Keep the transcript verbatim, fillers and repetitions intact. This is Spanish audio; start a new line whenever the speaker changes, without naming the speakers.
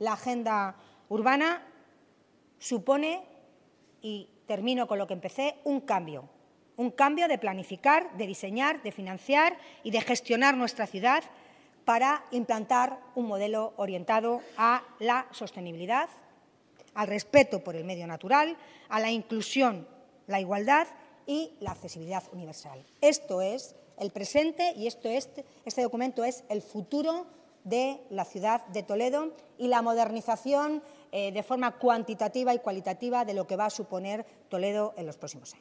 la agenda urbana supone, y termino con lo que empecé, un cambio. Un cambio de planificar, de diseñar, de financiar y de gestionar nuestra ciudad para implantar un modelo orientado a la sostenibilidad, al respeto por el medio natural, a la inclusión, la igualdad y la accesibilidad universal. Esto es el presente y esto es, este documento es el futuro de la ciudad de Toledo y la modernización eh, de forma cuantitativa y cualitativa de lo que va a suponer Toledo en los próximos años.